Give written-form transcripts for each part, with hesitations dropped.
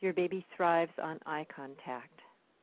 Your baby thrives on eye contact.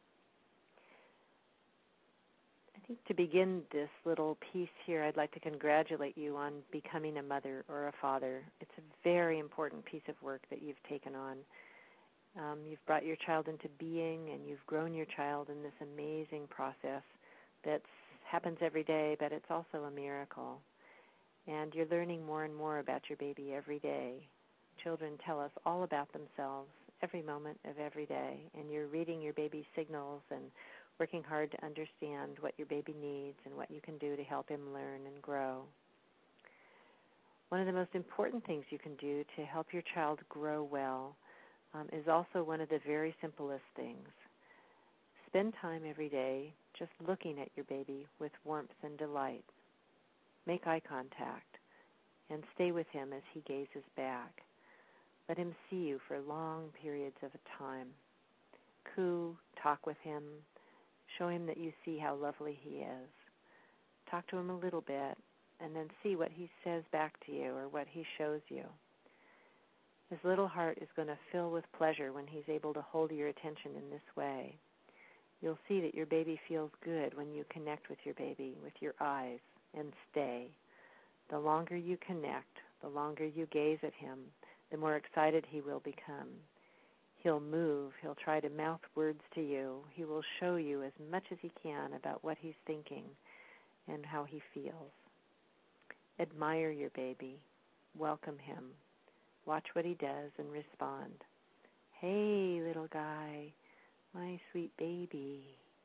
I think to begin this little piece here, I'd like to congratulate you on becoming a mother or a father. It's a very important piece of work that you've taken on. You've brought your child into being, and you've grown your child in this amazing process that happens every day, but it's also a miracle. And you're learning more and more about your baby every day. Children tell us all about themselves every moment of every day, and you're reading your baby's signals and working hard to understand what your baby needs and what you can do to help him learn and grow. One of the most important things you can do to help your child grow well is also one of the very simplest things. Spend time every day just looking at your baby with warmth and delight. Make eye contact and stay with him as he gazes back. Let him see you for long periods of time. Coo, talk with him. Show him that you see how lovely he is. Talk to him a little bit, and then see what he says back to you or what he shows you. His little heart is going to fill with pleasure when he's able to hold your attention in this way. You'll see that your baby feels good when you connect with your baby with your eyes and stay. The longer you connect, the longer you gaze at him, the more excited he will become. He'll move. He'll try to mouth words to you. He will show you as much as he can about what he's thinking and how he feels. Admire your baby. Welcome him. Watch what he does and respond. Hey, little guy, my sweet baby.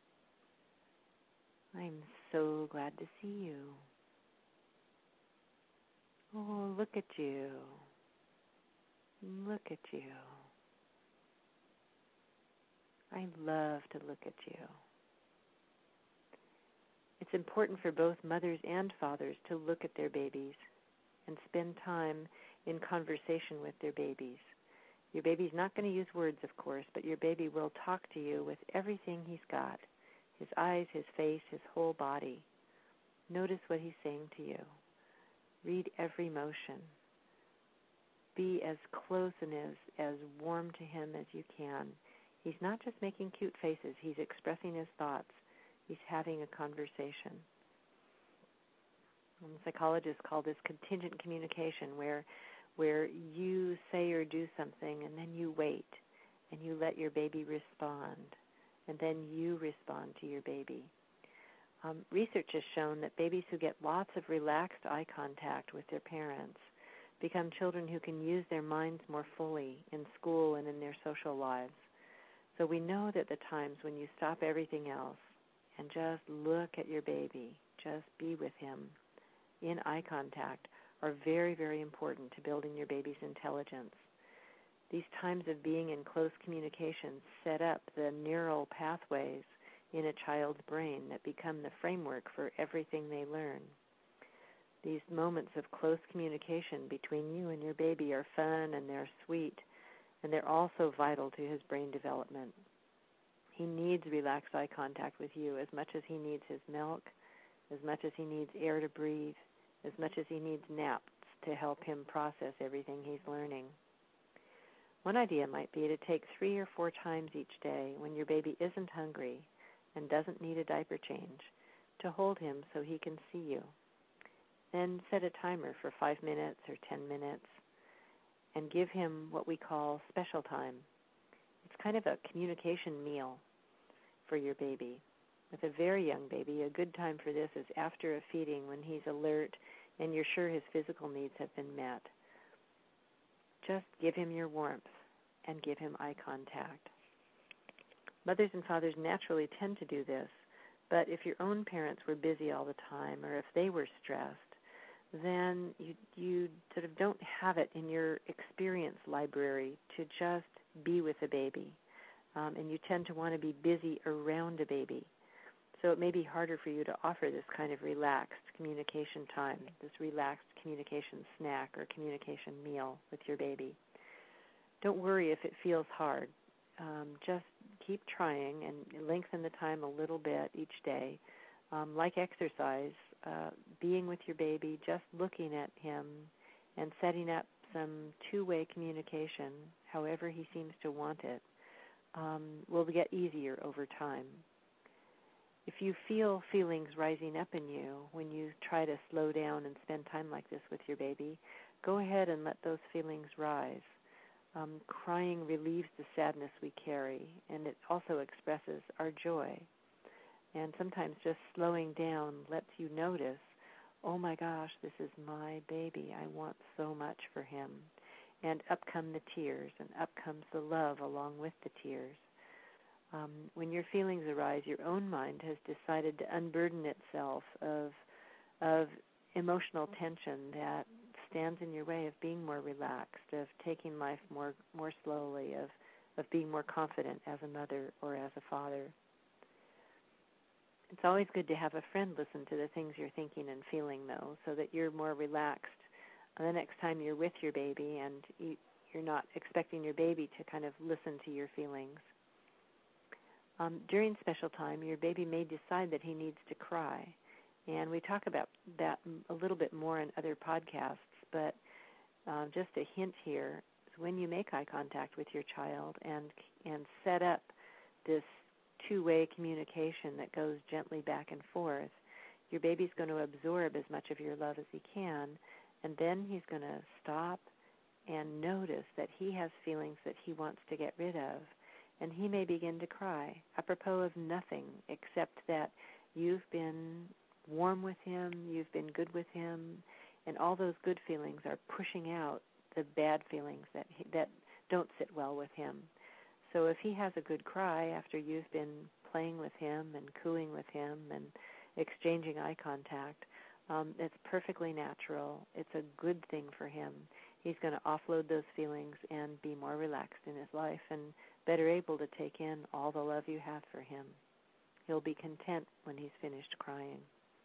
I'm so glad to see you. Oh, look at you. Look at you. I love to look at you. It's important for both mothers and fathers to look at their babies and spend time in conversation with their babies. Your baby's not going to use words, of course, but your baby will talk to you with everything he's got, his eyes, his face, his whole body. Notice what he's saying to you. Read every motion. Be as close and as warm to him as you can. He's not just making cute faces. He's expressing his thoughts. He's having a conversation. And psychologists call this contingent communication, where you say or do something and then you wait and you let your baby respond, and then you respond to your baby. Research has shown that babies who get lots of relaxed eye contact with their parents become children who can use their minds more fully in school and in their social lives. So we know that the times when you stop everything else and just look at your baby, just be with him in eye contact, are very, very important to building your baby's intelligence. These times of being in close communication set up the neural pathways in a child's brain that become the framework for everything they learn. These moments of close communication between you and your baby are fun and they're sweet, and they're also vital to his brain development. He needs relaxed eye contact with you as much as he needs his milk, as much as he needs air to breathe, as much as he needs naps to help him process everything he's learning. One idea might be to take 3 or 4 times each day when your baby isn't hungry and doesn't need a diaper change to hold him so he can see you. Then set a timer for 5 minutes or 10 minutes and give him what we call special time. It's kind of a communication meal for your baby. With a very young baby, a good time for this is after a feeding when he's alert and you're sure his physical needs have been met. Just give him your warmth and give him eye contact. Mothers and fathers naturally tend to do this, but if your own parents were busy all the time or if they were stressed, then you sort of don't have it in your experience library to just be with a baby, and you tend to want to be busy around a baby. So it may be harder for you to offer this kind of relaxed communication time, this relaxed communication snack or communication meal with your baby. Don't worry if it feels hard. Just keep trying and lengthen the time a little bit each day. Like exercise, being with your baby, just looking at him and setting up some two-way communication, however he seems to want it, will get easier over time. If you feel feelings rising up in you when you try to slow down and spend time like this with your baby, go ahead and let those feelings rise. Crying relieves the sadness we carry, and it also expresses our joy. And sometimes just slowing down lets you notice, oh my gosh, this is my baby. I want so much for him. And up come the tears, and up comes the love along with the tears. When your feelings arise, your own mind has decided to unburden itself of emotional tension that stands in your way of being more relaxed, of taking life more slowly, of being more confident as a mother or as a father. It's always good to have a friend listen to the things you're thinking and feeling, though, so that you're more relaxed the next time you're with your baby and you're not expecting your baby to kind of listen to your feelings. During special time, your baby may decide that he needs to cry, and we talk about that a little bit more in other podcasts, but just a hint here is when you make eye contact with your child and set up this two-way communication that goes gently back and forth, your baby's going to absorb as much of your love as he can, and then he's going to stop and notice that he has feelings that he wants to get rid of. And he may begin to cry, apropos of nothing except that you've been warm with him, you've been good with him, and all those good feelings are pushing out the bad feelings that don't sit well with him. So if he has a good cry after you've been playing with him and cooing with him and exchanging eye contact, it's perfectly natural. It's a good thing for him. He's going to offload those feelings and be more relaxed in his life and better able to take in all the love you have for him. He'll be content when he's finished crying.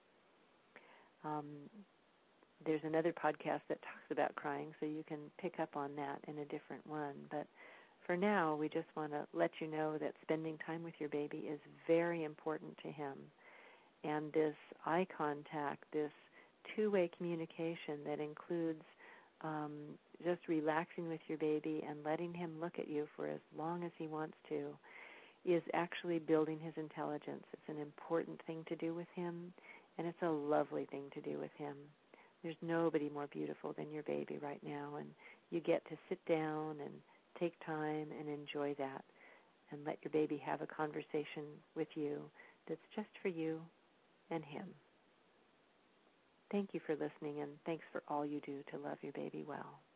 There's another podcast that talks about crying, so you can pick up on that in a different one. But for now, we just want to let you know that spending time with your baby is very important to him. And this eye contact, this two-way communication that includes just relaxing with your baby and letting him look at you for as long as he wants to, is actually building his intelligence. It's an important thing to do with him, and it's a lovely thing to do with him. There's nobody more beautiful than your baby right now, and you get to sit down and take time and enjoy that and let your baby have a conversation with you that's just for you and him. Thank you for listening, and thanks for all you do to love your baby well.